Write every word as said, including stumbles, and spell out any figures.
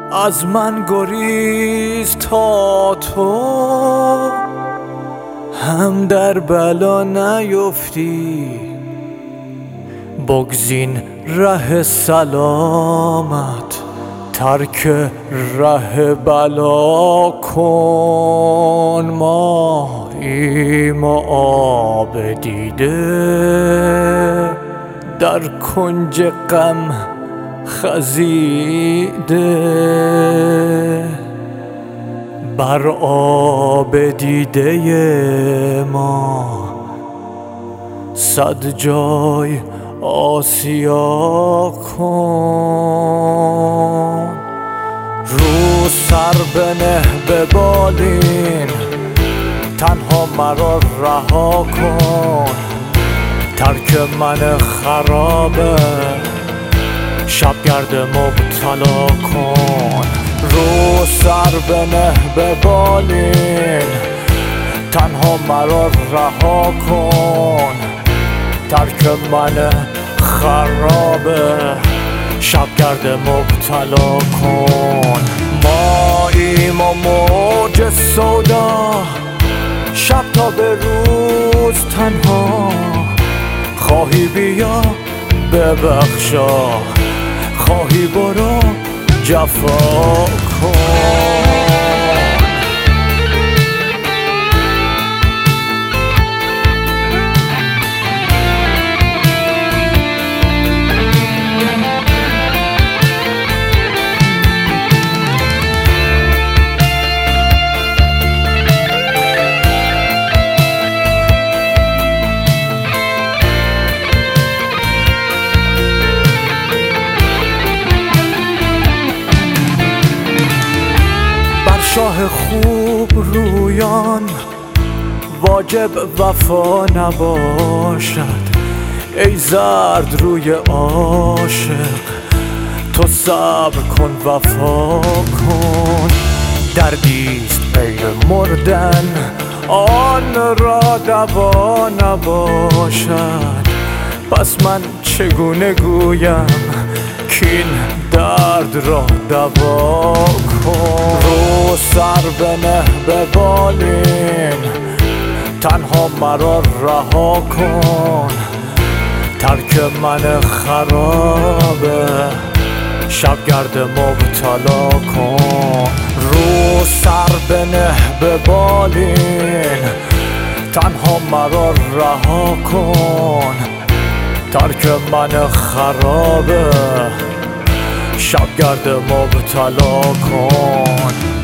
از من گریز تا تو هم در بلا نیفتی. بگزین ره سلامت، ترک ره بلا کن. ماییم و آب دیده در کنج غم خزیده. بر آب دیده ما صد جای آسیا کن. رو سر بنه به بالین، تنها مرا رها کن. ترک من خرابه، شبگرد مبتلا کن. رو سر بنه به بالین، تنها مرا رها کن. ترک من خرابه، شبگرد مبتلا کن. ماییم و موج سودا، شب تا به روز تنها. خواهی بیا ببخشا، خواهی برو جفا کن. شاه خوب رویان واجب وفا نباشد. ای زرد روی عاشق، تو صبر کن وفا کن. دردیست غیر مردن، آن را دوا نباشد. پس من چگونه گویم کین درد را دوا کن. رو سر بنه به بالین، تنها مرا رها کن. ترک من خرابه، شبگرد مبتلا کن. رو سر بنه به بالین، تنها مرا رها کن. ترک من خرابه، شبگرد مبتلا کن.